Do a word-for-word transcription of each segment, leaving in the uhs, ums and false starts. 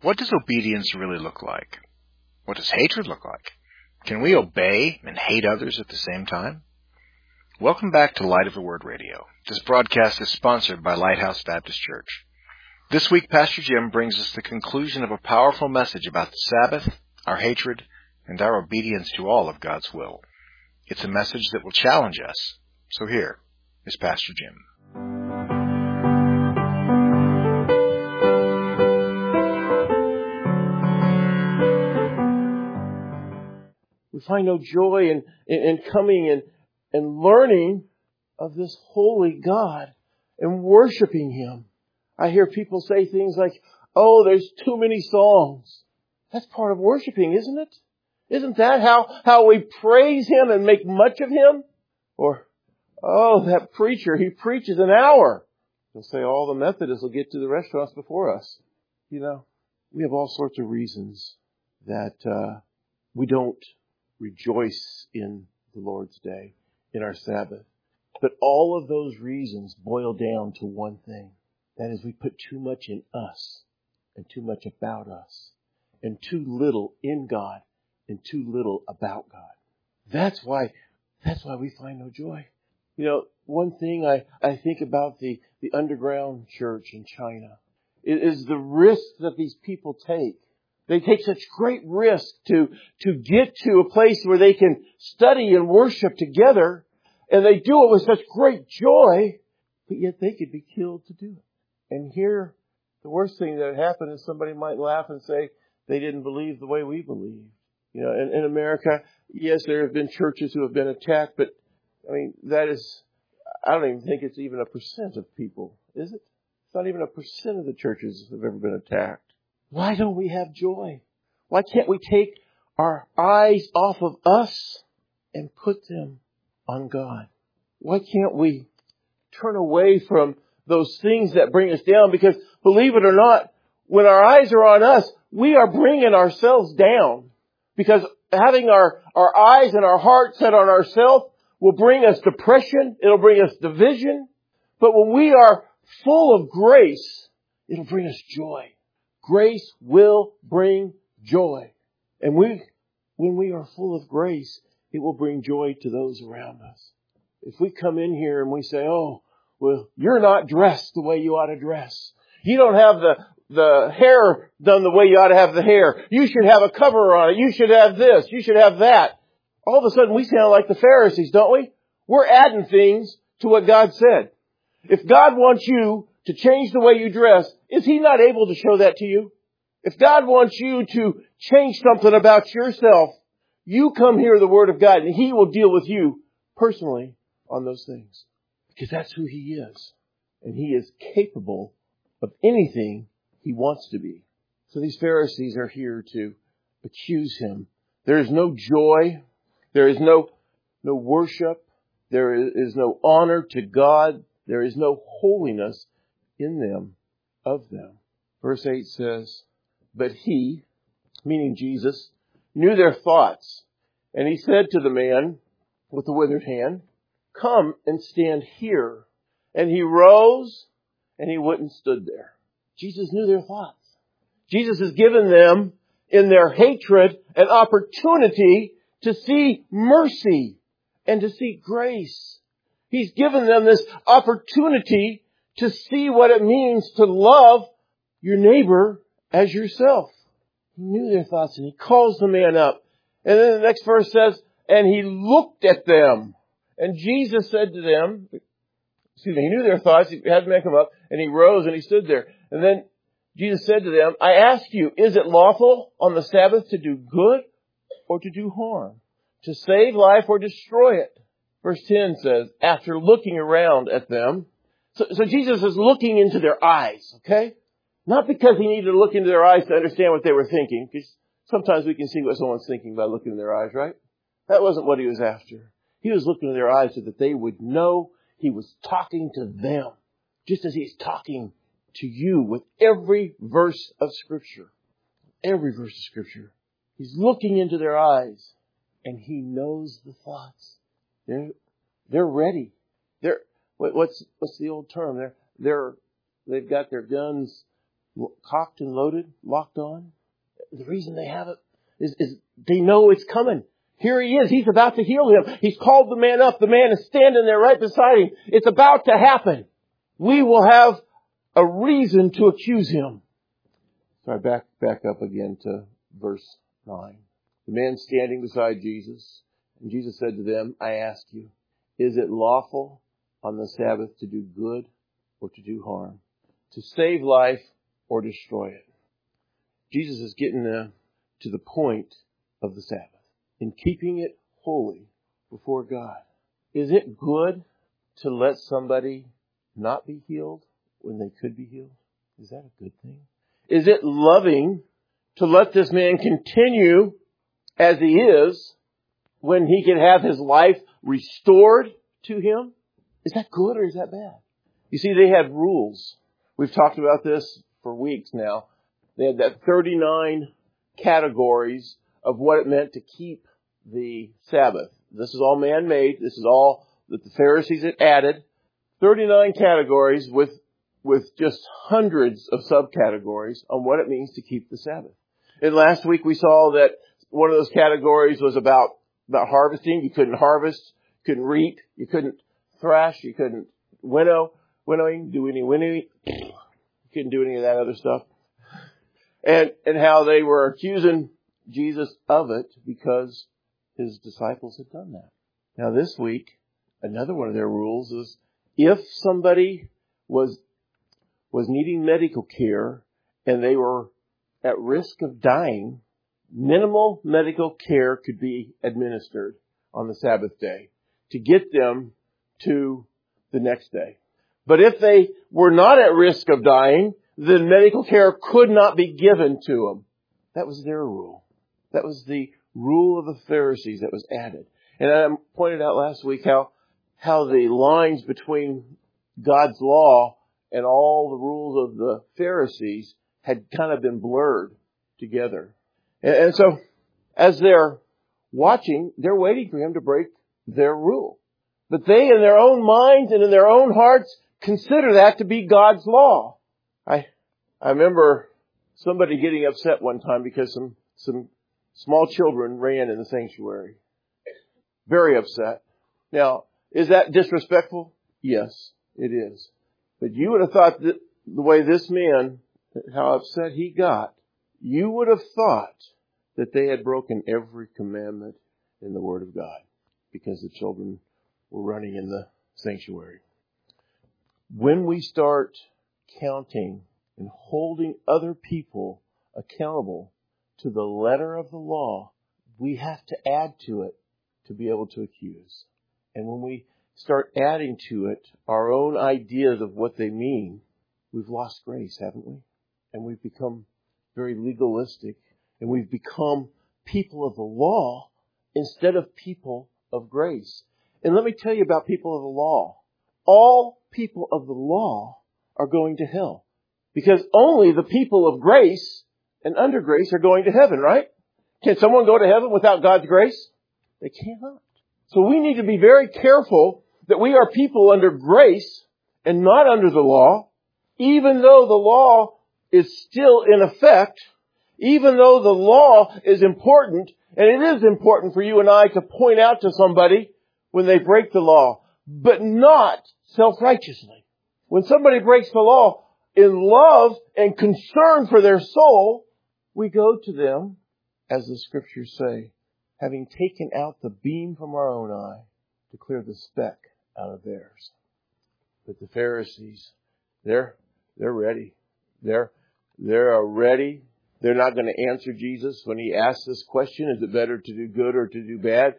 What does obedience really look like? What does hatred look like? Can we obey and hate others at the same time? Welcome back to Light of the Word Radio. This broadcast is sponsored by Lighthouse Baptist Church. This week, Pastor Jim brings us the conclusion of a powerful message about the Sabbath, our hatred, and our obedience to all of God's will. It's a message that will challenge us. So here is Pastor Jim. We find no joy in, in, in coming and, and learning of this holy God and worshiping Him. I hear people say things like, oh, there's too many songs. That's part of worshiping, isn't it? Isn't that how, how we praise Him and make much of Him? Or, oh, that preacher, he preaches an hour. They'll say all the Methodists will get to the restaurants before us. You know, we have all sorts of reasons that uh, we don't rejoice in the Lord's Day, in our Sabbath. But all of those reasons boil down to one thing. That is, we put too much in us and too much about us and too little in God and too little about God. That's why, that's why we find no joy. You know, one thing I, I think about the, the underground church in China is the risk that these people take. They take such great risk to, to get to a place where they can study and worship together. And they do it with such great joy, but yet they could be killed to do it. And here, the worst thing that happened is somebody might laugh and say they didn't believe the way we believe. You know, in, in America, yes, there have been churches who have been attacked, but I mean, that is, I don't even think it's even a percent of people, is it? It's not even a percent of the churches have ever been attacked. Why don't we have joy? Why can't we take our eyes off of us and put them on God? Why can't we turn away from those things that bring us down? Because believe it or not, when our eyes are on us, we are bringing ourselves down. Because having our, our eyes and our heart set on ourselves will bring us depression. It'll bring us division. But when we are full of grace, it'll bring us joy. Grace will bring joy. And we, when we are full of grace, it will bring joy to those around us. If we come in here and we say, oh, well, you're not dressed the way you ought to dress. You don't have the, the hair done the way you ought to have the hair. You should have a cover on it. You should have this. You should have that. All of a sudden we sound like the Pharisees, don't we? We're adding things to what God said. If God wants you to change the way you dress, is He not able to show that to you? If God wants you to change something about yourself, you come hear the Word of God and He will deal with you personally on those things. Because that's who He is. And He is capable of anything He wants to be. So these Pharisees are here to accuse Him. There is no joy. There is no, no worship. There is no honor to God. There is no holiness in them, of them. Verse eight says, but He, meaning Jesus, knew their thoughts. And He said to the man with the withered hand, come and stand here. And he rose and he went and stood there. Jesus knew their thoughts. Jesus has given them, in their hatred, an opportunity to see mercy and to see grace. He's given them this opportunity to see what it means to love your neighbor as yourself. He knew their thoughts and He calls the man up. And then the next verse says, and He looked at them. And Jesus said to them, excuse me, He knew their thoughts. He had the man come up and He rose and He stood there. And then Jesus said to them, I ask you, is it lawful on the Sabbath to do good or to do harm? To save life or destroy it? Verse ten says, after looking around at them, So, so Jesus is looking into their eyes, okay? Not because He needed to look into their eyes to understand what they were thinking, because sometimes we can see what someone's thinking by looking in their eyes, right? That wasn't what He was after. He was looking in their eyes so that they would know He was talking to them, just as He's talking to you with every verse of Scripture. Every verse of Scripture. He's looking into their eyes, and He knows the thoughts. They're, they're ready. They're, What's what's the old term? They're they're they've got their guns cocked and loaded, locked on? The reason they have it is, is they know it's coming. Here he is. He's about to heal him. He's called the man up. The man is standing there right beside him. It's about to happen. We will have a reason to accuse him. So I back, back up again to verse nine. The man standing beside Jesus, and Jesus said to them, I ask you, is it lawful on the Sabbath to do good or to do harm? To save life or destroy it? Jesus is getting uh, to the point of the Sabbath in keeping it holy before God. Is it good to let somebody not be healed when they could be healed? Is that a good thing? Is it loving to let this man continue as he is when he can have his life restored to him? Is that good or is that bad? You see, they had rules. We've talked about this for weeks now. They had that thirty-nine categories of what it meant to keep the Sabbath. This is all man-made. This is all that the Pharisees had added. thirty-nine categories with with just hundreds of subcategories on what it means to keep the Sabbath. And last week we saw that one of those categories was about, about harvesting. You couldn't harvest, couldn't reap, you couldn't thrash, you couldn't winnow, winnowing, do any winnowing. You couldn't do any of that other stuff. And, and how they were accusing Jesus of it because his disciples had done that. Now this week, another one of their rules is if somebody was was needing medical care and they were at risk of dying, minimal medical care could be administered on the Sabbath day to get them to the next day. But if they were not at risk of dying, then medical care could not be given to them. That was their rule. That was the rule of the Pharisees that was added. And I pointed out last week how how the lines between God's law and all the rules of the Pharisees had kind of been blurred together. And, and so as they're watching, they're waiting for him to break their rule. But they, in their own minds and in their own hearts, consider that to be God's law. I I remember somebody getting upset one time because some, some small children ran in the sanctuary. Very upset. Now, is that disrespectful? Yes, it is. But you would have thought that the way this man, how upset he got, you would have thought that they had broken every commandment in the Word of God because the children were running in the sanctuary. When we start counting and holding other people accountable to the letter of the law, we have to add to it to be able to accuse. And when we start adding to it our own ideas of what they mean, we've lost grace, haven't we? And we've become very legalistic, and we've become people of the law instead of people of grace. And let me tell you about people of the law. All people of the law are going to hell because only the people of grace and under grace are going to heaven, right? Can someone go to heaven without God's grace? They cannot. So we need to be very careful that we are people under grace and not under the law, even though the law is still in effect, even though the law is important, and it is important for you and I to point out to somebody when they break the law, but not self-righteously. When somebody breaks the law in love and concern for their soul, we go to them, as the scriptures say, having taken out the beam from our own eye to clear the speck out of theirs. But the Pharisees, they're they're ready. They're they're ready. They're not going to answer Jesus when he asks this question, is it better to do good or to do bad?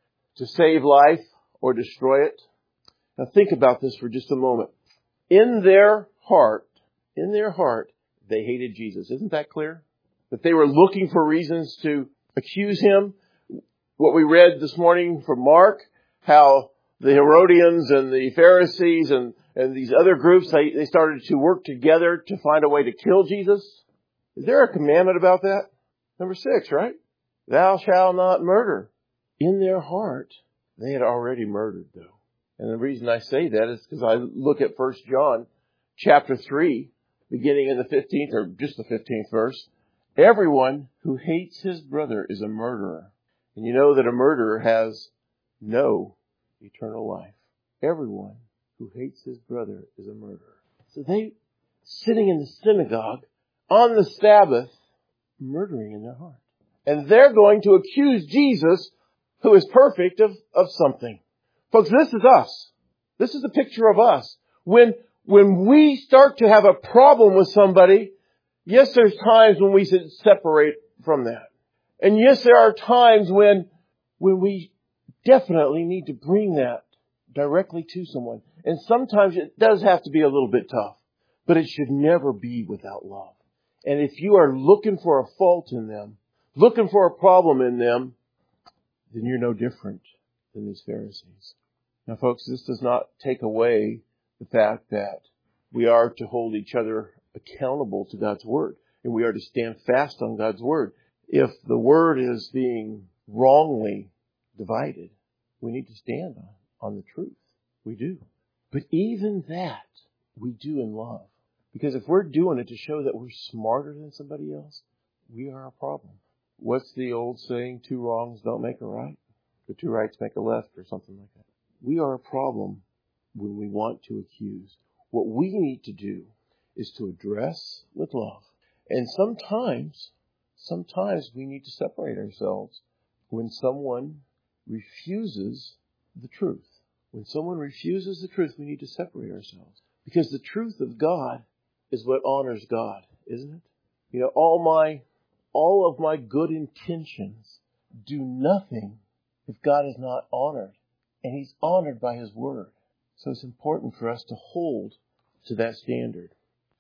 To save life or destroy it? Now think about this for just a moment. In their heart, in their heart, they hated Jesus. Isn't that clear? That they were looking for reasons to accuse him. What we read this morning from Mark, how the Herodians and the Pharisees and, and these other groups, they, they started to work together to find a way to kill Jesus. Is there a commandment about that? Number six, right? Thou shalt not murder. In their heart, they had already murdered, though. And the reason I say that is because I look at First John chapter three, beginning in the fifteenth or just the fifteenth verse. Everyone who hates his brother is a murderer. And you know that a murderer has no eternal life. Everyone who hates his brother is a murderer. So they, sitting in the synagogue on the Sabbath, murdering in their heart. And they're going to accuse Jesus, who is perfect, of, of something. Folks, this is us. This is a picture of us. When, when we start to have a problem with somebody, yes, there's times when we should separate from that. And yes, there are times when, when we definitely need to bring that directly to someone. And sometimes it does have to be a little bit tough, but it should never be without love. And if you are looking for a fault in them, looking for a problem in them, then you're no different than these Pharisees. Now, folks, this does not take away the fact that we are to hold each other accountable to God's Word, and we are to stand fast on God's Word. If the Word is being wrongly divided, we need to stand on, on the truth. We do. But even that, we do in love. Because if we're doing it to show that we're smarter than somebody else, we are a problem. What's the old saying? Two wrongs don't make a right, but two rights make a left, or something like that. We are a problem when we want to accuse. What we need to do is to address with love. And sometimes, sometimes we need to separate ourselves when someone refuses the truth. When someone refuses the truth, we need to separate ourselves. Because the truth of God is what honors God, isn't it? You know, all my, all of my good intentions do nothing if God is not honored. And He's honored by His Word. So it's important for us to hold to that standard.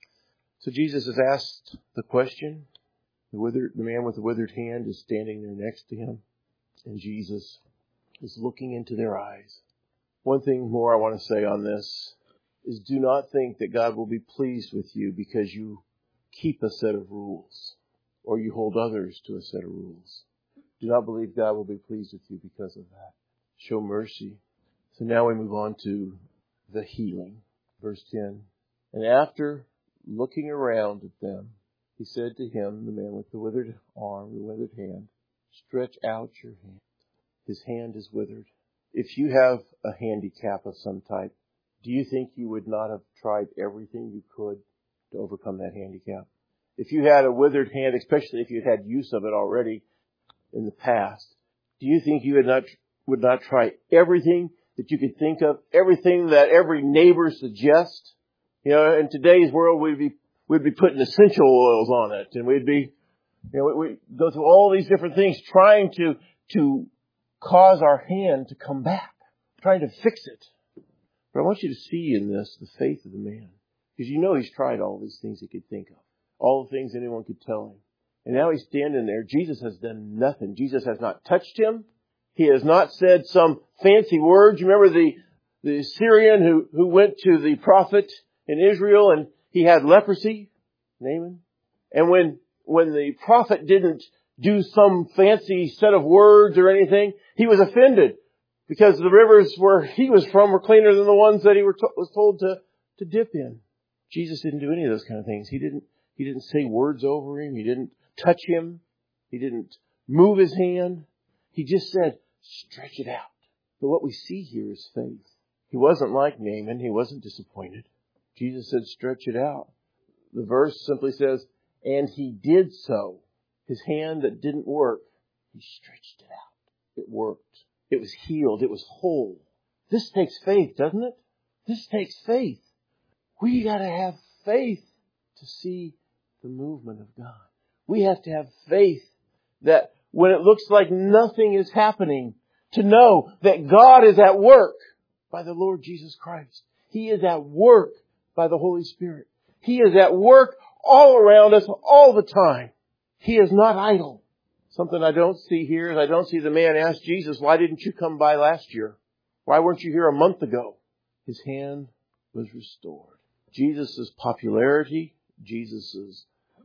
So Jesus has asked the question. The withered, the man with the withered hand is standing there next to Him. And Jesus is looking into their eyes. One thing more I want to say on this is do not think that God will be pleased with you because you keep a set of rules or you hold others to a set of rules. Do not believe God will be pleased with you because of that. Show mercy. So now we move on to the healing. Verse ten. And after looking around at them, He said to him, the man with the withered arm, the withered hand, stretch out your hand. His hand is withered. If you have a handicap of some type, do you think you would not have tried everything you could to overcome that handicap? If you had a withered hand, especially if you had use of it already in the past, do you think you would not would not try everything that you could think of, everything that every neighbor suggests? You know, in today's world, we'd be we'd be putting essential oils on it, and we'd be, you know, we, we go through all these different things trying to to cause our hand to come back, trying to fix it. But I want you to see in this the faith of the man. Because you know he's tried all these things he could think of. All the things anyone could tell him. And now he's standing there. Jesus has done nothing. Jesus has not touched him. He has not said some fancy words. You remember the, the Syrian who, who went to the prophet in Israel and he had leprosy? Naaman. And when, when the prophet didn't do some fancy set of words or anything, he was offended. Because the rivers where he was from were cleaner than the ones that he were to, was told to, to dip in. Jesus didn't do any of those kind of things. He didn't, he didn't say words over him. He didn't touch him. He didn't move his hand. He just said, stretch it out. But what we see here is faith. He wasn't like Naaman. He wasn't disappointed. Jesus said, stretch it out. The verse simply says, and he did so. His hand that didn't work, he stretched it out. It worked. It was healed. It was whole. This takes faith, doesn't it? This takes faith. We got to have faith to see the movement of God. We have to have faith that when it looks like nothing is happening, to know that God is at work by the Lord Jesus Christ. He is at work by the Holy Spirit. He is at work all around us all the time. He is not idle. Something I don't see here is I don't see the man ask Jesus, why didn't you come by last year? Why weren't you here a month ago? His hand was restored. Jesus' popularity, Jesus'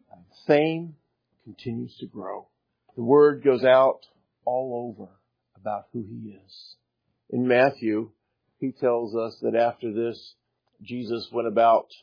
fame continues to grow. The word goes out all over about who He is. In Matthew, he tells us that after this, Jesus went about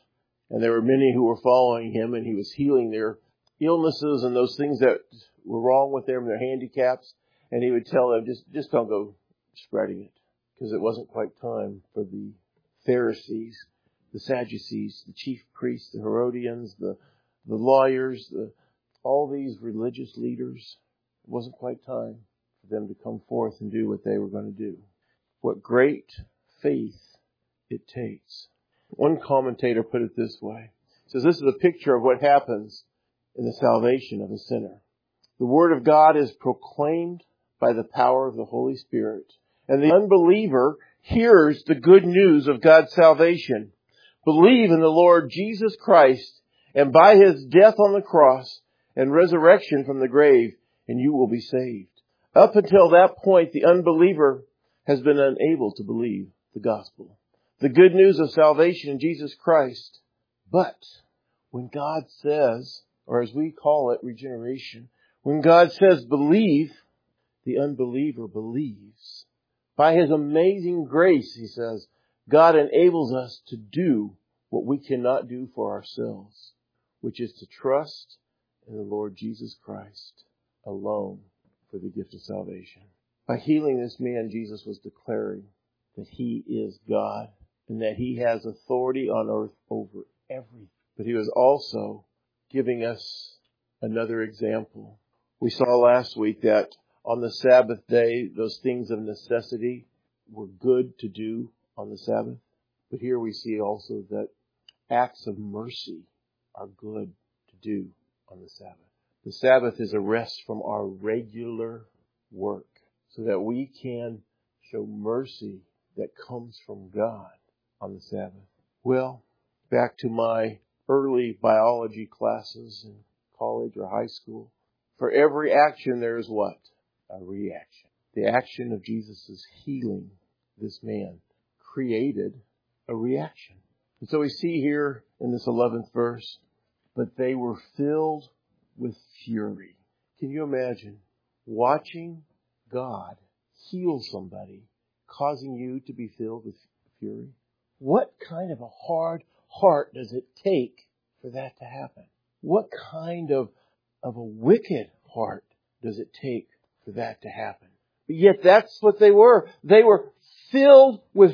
And there were many who were following him, and he was healing their illnesses and those things that were wrong with them, their handicaps. And he would tell them, just, just don't go spreading it, because it wasn't quite time for the Pharisees, the Sadducees, the chief priests, the Herodians, the, the lawyers, the, all these religious leaders. It wasn't quite time for them to come forth and do what they were going to do. What great faith it takes. One commentator put it this way. He says, this is a picture of what happens in the salvation of a sinner. The Word of God is proclaimed by the power of the Holy Spirit, and the unbeliever hears the good news of God's salvation. Believe in the Lord Jesus Christ, and by His death on the cross and resurrection from the grave, and you will be saved. Up until that point, the unbeliever has been unable to believe the gospel, the good news of salvation in Jesus Christ. But when God says, or as we call it, regeneration, when God says believe, the unbeliever believes. By His amazing grace, he says, God enables us to do what we cannot do for ourselves, which is to trust in the Lord Jesus Christ alone for the gift of salvation. By healing this man, Jesus was declaring that He is God and that He has authority on earth over everything. But He was also giving us another example. We saw last week that on the Sabbath day, those things of necessity were good to do on the Sabbath. But here we see also that acts of mercy are good to do on the Sabbath. The Sabbath is a rest from our regular work so that we can show mercy that comes from God on the Sabbath. Well, back to my early biology classes in college or high school. For every action there is what? A reaction. The action of Jesus' healing this man created a reaction. And so we see here in this eleventh verse, but they were filled with fury. Can you imagine watching God heal somebody, causing you to be filled with fury? What kind of a hard heart does it take for that to happen? What kind of, of a wicked heart does it take for that to happen? But yet that's what they were. They were filled with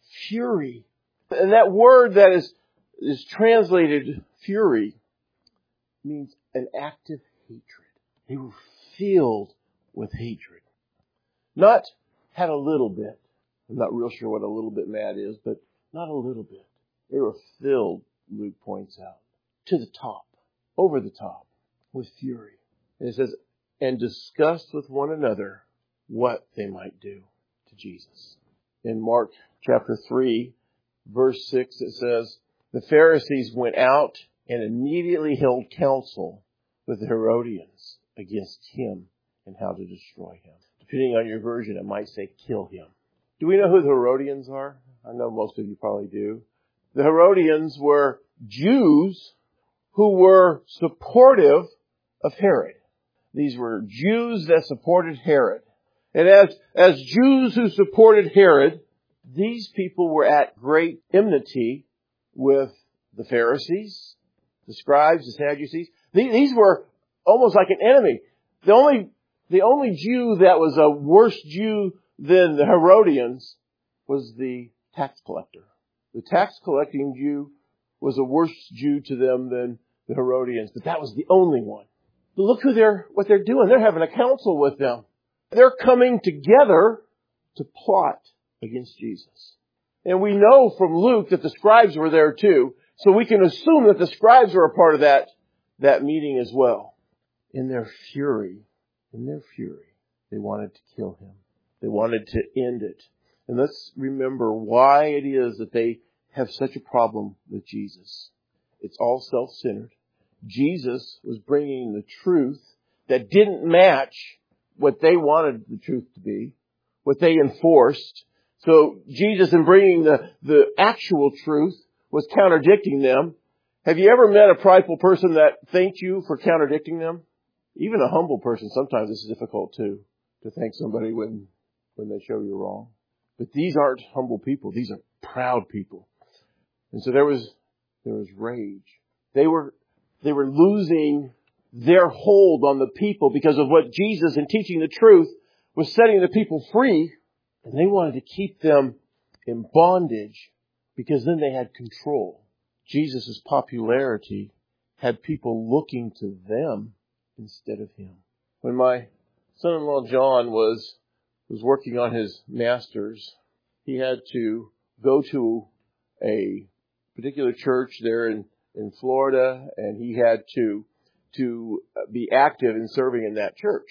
fury. And that word that is, is translated fury means an active hatred. They were filled with hatred. Not had a little bit. I'm not real sure what a little bit mad is, but not a little bit. They were filled, Luke points out, to the top, over the top, with fury. And it says, and discussed with one another what they might do to Jesus. In Mark chapter three, verse six, it says, the Pharisees went out and immediately held counsel with the Herodians against him and how to destroy him. Depending on your version, it might say kill him. Do we know who the Herodians are? I know most of you probably do. The Herodians were Jews who were supportive of Herod. These were Jews that supported Herod. And as, as Jews who supported Herod, these people were at great enmity with the Pharisees, the scribes, the Sadducees. These were almost like an enemy. The only, the only Jew that was a worse Jew than the Herodians was the tax collector. The tax collecting Jew was a worse Jew to them than the Herodians, but that was the only one. But look who they're, what they're doing. They're having a council with them. They're coming together to plot against Jesus. And we know from Luke that the scribes were there too, so we can assume that the scribes were a part of that, that meeting as well. In their fury, in their fury, they wanted to kill him. They wanted to end it. And let's remember why it is that they have such a problem with Jesus. It's all self-centered. Jesus was bringing the truth that didn't match what they wanted the truth to be, what they enforced. So Jesus, in bringing the, the actual truth, was contradicting them. Have you ever met a prideful person that thanked you for contradicting them? Even a humble person, sometimes this is difficult too, to thank somebody when, when they show you wrong. But these aren't humble people. These are proud people. And so there was There was rage. They were, they were losing their hold on the people because of what Jesus, in teaching the truth, was setting the people free. And they wanted to keep them in bondage because then they had control. Jesus' popularity had people looking to them instead of Him. When my son-in-law John was, was working on his master's, he had to go to a particular church there in, in Florida, and he had to, to be active in serving in that church.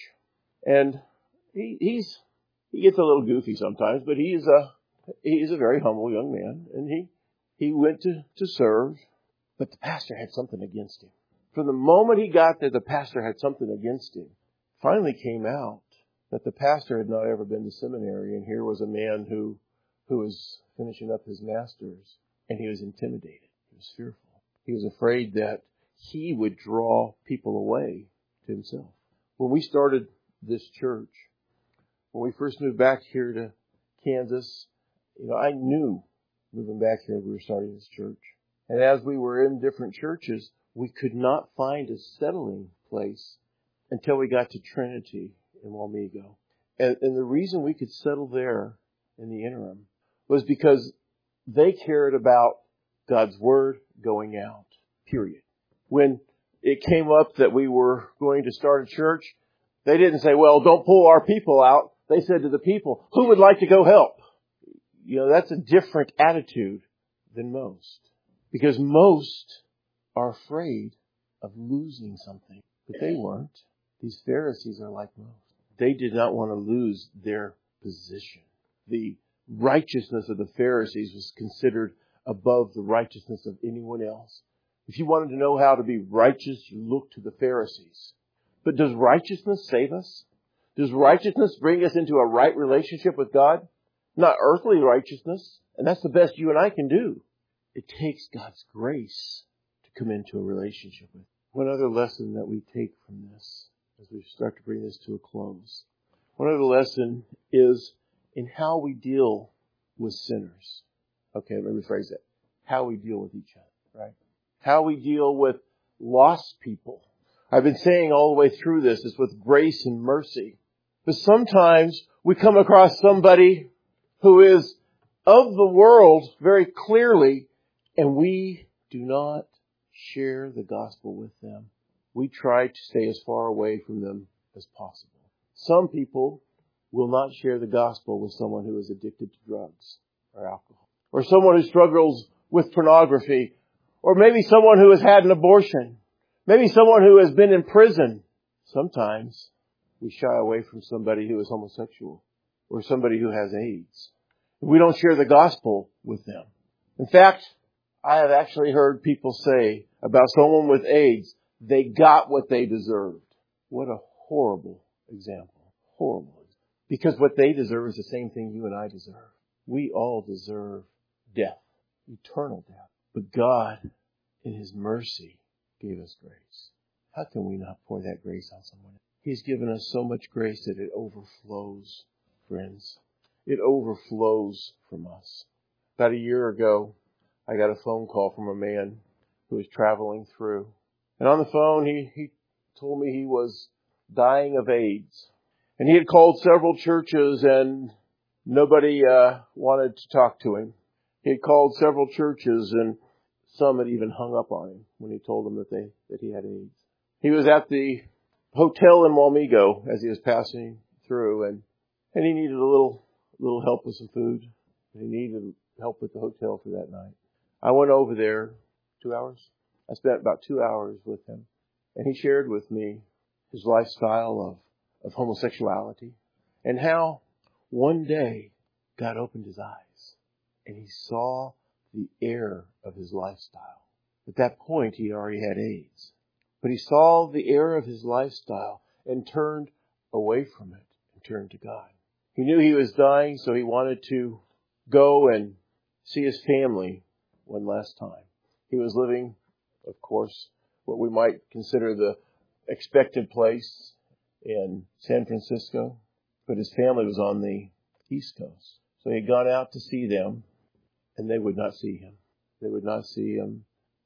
And he, he's, he gets a little goofy sometimes, but he is a, he is a very humble young man, and he, he went to, to serve, but the pastor had something against him. From the moment he got there, the pastor had something against him. Finally came out that the pastor had not ever been to seminary, and here was a man who, who was finishing up his master's, and he was intimidated. He was fearful. He was afraid that he would draw people away to himself. When we started this church, when we first moved back here to Kansas, you know, I knew moving back here we were starting this church. And as we were in different churches, we could not find a settling place until we got to Trinity in Wamego. And, and the reason we could settle there in the interim was because they cared about God's Word going out, period. When it came up that we were going to start a church, they didn't say, well, don't pull our people out. They said to the people, who would like to go help? You know, that's a different attitude than most. Because most are afraid of losing something. But they weren't. These Pharisees are like most. They did not want to lose their position. The righteousness of the Pharisees was considered above the righteousness of anyone else. If you wanted to know how to be righteous, you look to the Pharisees. But does righteousness save us? Does righteousness bring us into a right relationship with God? Not earthly righteousness. And that's the best you and I can do. It takes God's grace to come into a relationship with. One other lesson that we take from this, as we start to bring this to a close. One other lesson is in how we deal with sinners. Okay, let me rephrase that. How we deal with each other, right? How we deal with lost people. I've been saying all the way through this is with grace and mercy. But sometimes we come across somebody who is of the world very clearly, and we do not share the gospel with them. We try to stay as far away from them as possible. Some people will not share the gospel with someone who is addicted to drugs or alcohol, or someone who struggles with pornography, or maybe someone who has had an abortion, maybe someone who has been in prison. Sometimes we shy away from somebody who is homosexual or somebody who has AIDS. We don't share the gospel with them. In fact, I have actually heard people say about someone with AIDS, they got what they deserved. What a horrible example. Horrible. Because what they deserve is the same thing you and I deserve. We all deserve death, eternal death. But God, in His mercy, gave us grace. How can we not pour that grace on someone else? He's given us so much grace that it overflows, friends. It overflows from us. About a year ago, I got a phone call from a man who was traveling through. And on the phone, he, he told me he was dying of AIDS. And he had called several churches and nobody uh, wanted to talk to him. He had called several churches and some had even hung up on him when he told them that they that he had AIDS. He was at the hotel in Wamego as he was passing through, and, and he needed a little little help with some food. He needed help with the hotel for that night. I went over there two hours. I spent about two hours with him, and he shared with me his lifestyle of, of homosexuality and how one day God opened his eyes and he saw the error of his lifestyle. At that point, he already had AIDS. But he saw the error of his lifestyle and turned away from it and turned to God. He knew he was dying, so he wanted to go and see his family one last time. He was living, of course, what we might consider the expected place in San Francisco, but his family was on the East Coast. So he had gone out to see them, and they would not see him. They would not see him.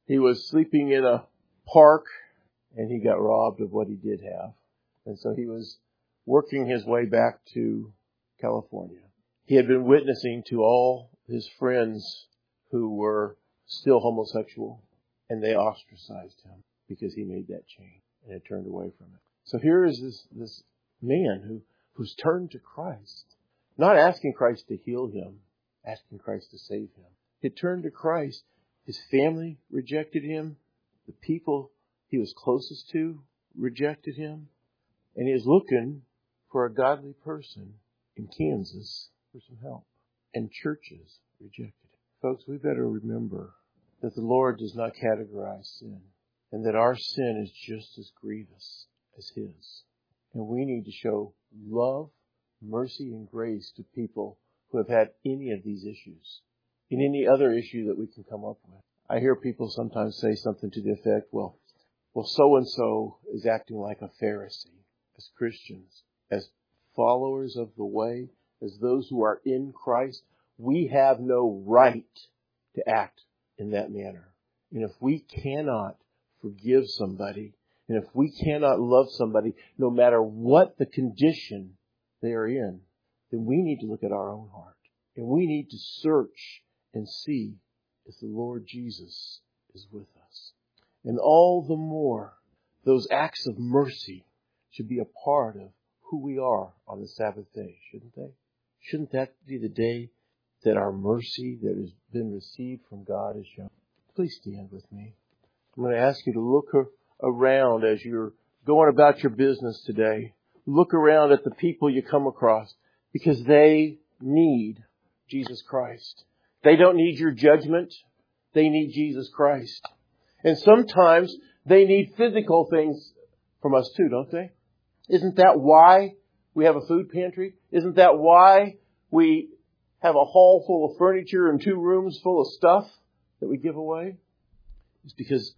He was sleeping in a park and he got robbed of what he did have. And so he was working his way back to California. He had been witnessing to all his friends who were still homosexual, and they ostracized him because he made that change and had turned away from it. So here is this, this man who, who's turned to Christ, not asking Christ to heal him, asking Christ to save him. He turned to Christ. His family rejected him. The people he was closest to rejected him. And he is looking for a godly person in Kansas for some help. And churches rejected him. Folks, we better remember that the Lord does not categorize sin, and that our sin is just as grievous as his. And we need to show love, mercy, and grace to people who have had any of these issues, in any other issue that we can come up with. I hear people sometimes say something to the effect, well, well, so-and-so is acting like a Pharisee. As Christians, as followers of the way, as those who are in Christ, we have no right to act in that manner. And if we cannot forgive somebody, and if we cannot love somebody, no matter what the condition they are in, then we need to look at our own heart. And we need to search and see if the Lord Jesus is with us. And all the more, those acts of mercy should be a part of who we are on the Sabbath day, shouldn't they? Shouldn't that be the day that our mercy that has been received from God is shown? Please stand with me. I'm going to ask you to look around as you're going about your business today. Look around at the people you come across, because they need Jesus Christ. They don't need your judgment. They need Jesus Christ. And sometimes they need physical things from us too, don't they? Isn't that why we have a food pantry? Isn't that why we have a hall full of furniture and two rooms full of stuff that we give away? It's because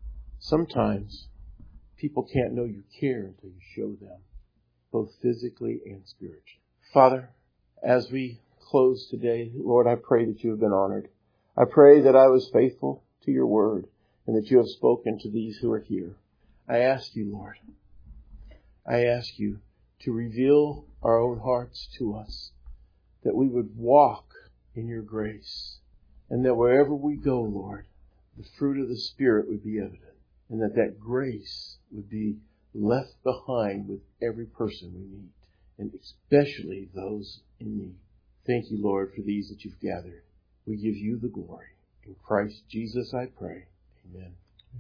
sometimes people can't know you care until you show them, both physically and spiritually. Father, as we close today, Lord, I pray that you have been honored. I pray that I was faithful to your word and that you have spoken to these who are here. I ask you, Lord, I ask you to reveal our own hearts to us, that we would walk in your grace, and that wherever we go, Lord, the fruit of the Spirit would be evident, and that that grace would be left behind with every person we meet, and especially those in need. Thank you, Lord, for these that you've gathered. We give you the glory. In Christ Jesus I pray. Amen.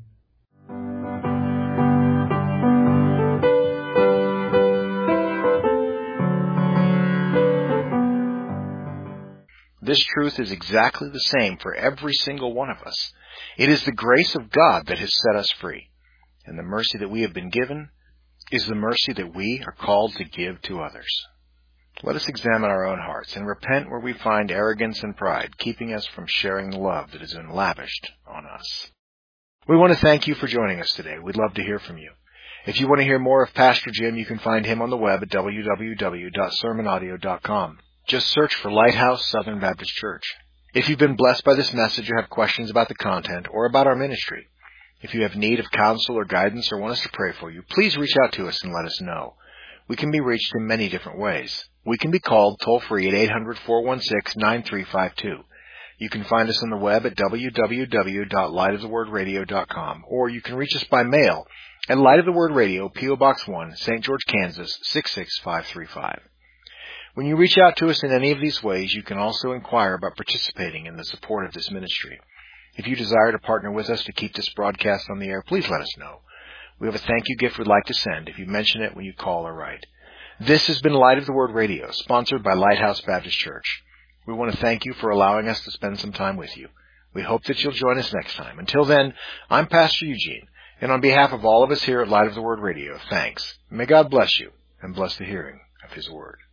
This truth is exactly the same for every single one of us. It is the grace of God that has set us free. And the mercy that we have been given is the mercy that we are called to give to others. Let us examine our own hearts and repent where we find arrogance and pride keeping us from sharing the love that has been lavished on us. We want to thank you for joining us today. We'd love to hear from you. If you want to hear more of Pastor Jim, you can find him on the web at w w w dot sermon audio dot com. Just search for Lighthouse Southern Baptist Church. If you've been blessed by this message or have questions about the content or about our ministry, if you have need of counsel or guidance or want us to pray for you, please reach out to us and let us know. We can be reached in many different ways. We can be called toll-free at eight hundred, four one six, nine three five two. You can find us on the web at w w w dot light of the word radio dot com, or you can reach us by mail at Light of the Word Radio, P O Box one, Saint George, Kansas, six six five three five. When you reach out to us in any of these ways, you can also inquire about participating in the support of this ministry. If you desire to partner with us to keep this broadcast on the air, please let us know. We have a thank you gift we'd like to send if you mention it when you call or write. This has been Light of the Word Radio, sponsored by Lighthouse Baptist Church. We want to thank you for allowing us to spend some time with you. We hope that you'll join us next time. Until then, I'm Pastor Eugene, and on behalf of all of us here at Light of the Word Radio, thanks. May God bless you and bless the hearing of His Word.